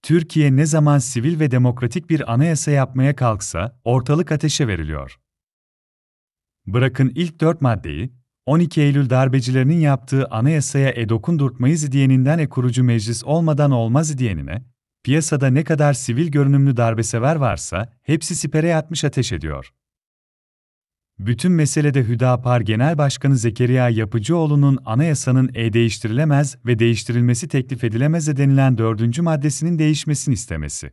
Türkiye ne zaman sivil ve demokratik bir anayasa yapmaya kalksa, ortalık ateşe veriliyor. Bırakın ilk 4 maddeyi, 12 Eylül darbecilerinin yaptığı anayasaya dokundurtmayız diyeninden kurucu meclis olmadan olmaz diyenine, piyasada ne kadar sivil görünümlü darbesever varsa, hepsi sipere yatmış ateş ediyor. Bütün meselede Hüdapar Genel Başkanı Zekeriya Yapıcıoğlu'nun anayasanın değiştirilemez ve değiştirilmesi teklif edilemez denilen 4. maddesinin değişmesini istemesi.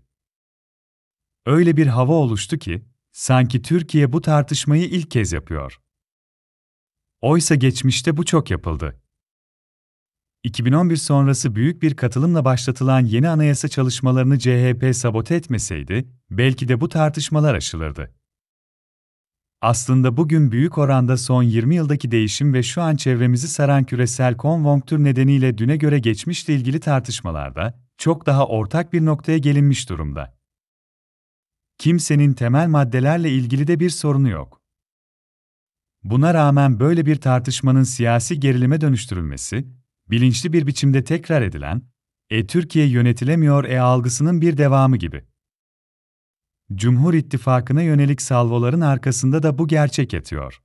Öyle bir hava oluştu ki, sanki Türkiye bu tartışmayı ilk kez yapıyor. Oysa geçmişte bu çok yapıldı. 2011 sonrası büyük bir katılımla başlatılan yeni anayasa çalışmalarını CHP sabote etmeseydi, belki de bu tartışmalar aşılırdı. Aslında bugün büyük oranda son 20 yıldaki değişim ve şu an çevremizi saran küresel konjonktür nedeniyle düne göre geçmişle ilgili tartışmalarda çok daha ortak bir noktaya gelinmiş durumda. Kimsenin temel maddelerle ilgili de bir sorunu yok. Buna rağmen böyle bir tartışmanın siyasi gerilime dönüştürülmesi, bilinçli bir biçimde tekrar edilen, Türkiye yönetilemiyor algısının bir devamı gibi. Cumhur İttifakı'na yönelik salvoların arkasında da bu gerçek yatıyor.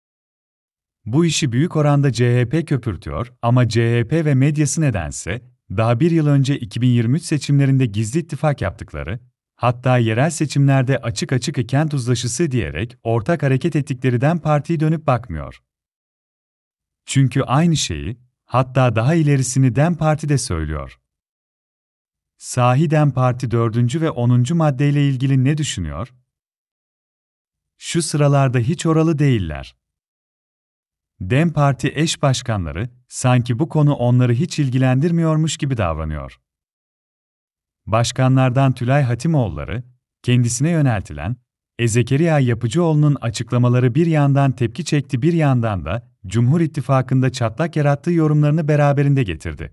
Bu işi büyük oranda CHP köpürtüyor ama CHP ve medyası nedense, daha bir yıl önce 2023 seçimlerinde gizli ittifak yaptıkları, hatta yerel seçimlerde açık açık kent uzlaşısı diyerek ortak hareket ettikleri partiye dönüp bakmıyor. Çünkü aynı şeyi, hatta daha ilerisini DEM Parti de söylüyor. Sahi DEM Parti 4. ve 10. maddeyle ilgili ne düşünüyor? Şu sıralarda hiç oralı değiller. DEM Parti eş başkanları, sanki bu konu onları hiç ilgilendirmiyormuş gibi davranıyor. Başkanlardan Tülay Hatimoğulları, kendisine yöneltilen, Zekeriya Yapıcıoğlu'nun açıklamaları bir yandan tepki çekti bir yandan da, Cumhur İttifakı'nda çatlak yarattığı yorumlarını beraberinde getirdi.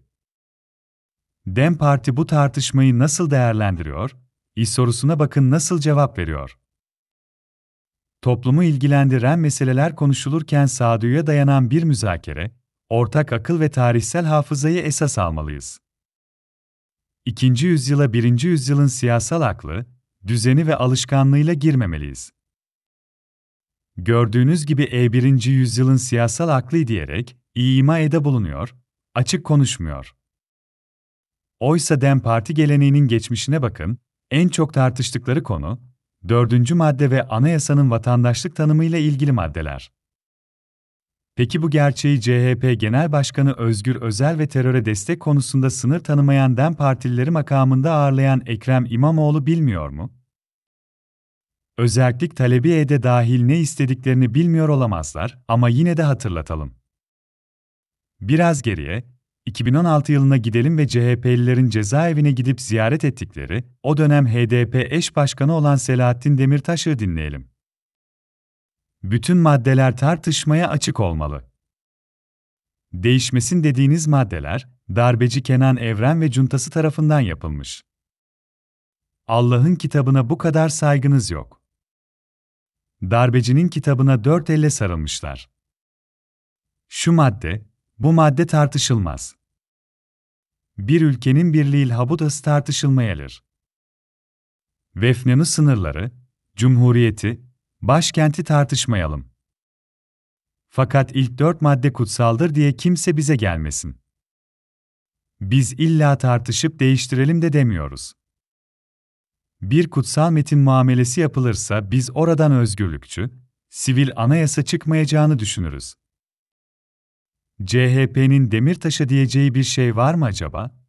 DEM Parti bu tartışmayı nasıl değerlendiriyor? Sorusuna bakın nasıl cevap veriyor. Toplumu ilgilendiren meseleler konuşulurken sağduyuya dayanan bir müzakere, ortak akıl ve tarihsel hafızayı esas almalıyız. 2. yüzyıla 1. yüzyılın siyasal aklı, düzeni ve alışkanlığıyla girmemeliyiz. Gördüğünüz gibi 1. yüzyılın siyasal aklı diyerek ima bulunuyor, açık konuşmuyor. Oysa DEM Parti geleneğinin geçmişine bakın, en çok tartıştıkları konu, 4. madde ve anayasanın vatandaşlık tanımıyla ilgili maddeler. Peki bu gerçeği CHP Genel Başkanı Özgür Özel ve teröre destek konusunda sınır tanımayan DEM Partilileri makamında ağırlayan Ekrem İmamoğlu bilmiyor mu? Özellik talebi de dahil ne istediklerini bilmiyor olamazlar ama yine de hatırlatalım. Biraz geriye, 2016 yılına gidelim ve CHP'lilerin cezaevine gidip ziyaret ettikleri, o dönem HDP eş başkanı olan Selahattin Demirtaş'ı dinleyelim. Bütün maddeler tartışmaya açık olmalı. Değişmesin dediğiniz maddeler, darbeci Kenan Evren ve cuntası tarafından yapılmış. Allah'ın kitabına bu kadar saygınız yok. Darbecinin kitabına 4 elle sarılmışlar. Şu madde, bu madde tartışılmaz. Bir ülkenin birliği habudası tartışılmayadır. Vefnanı sınırları, cumhuriyeti, başkenti tartışmayalım. Fakat ilk 4 madde kutsaldır diye kimse bize gelmesin. Biz illa tartışıp değiştirelim de demiyoruz. Bir kutsal metin muamelesi yapılırsa biz oradan özgürlükçü, sivil anayasa çıkmayacağını düşünürüz. CHP'nin Demirtaş'a diyeceği bir şey var mı acaba?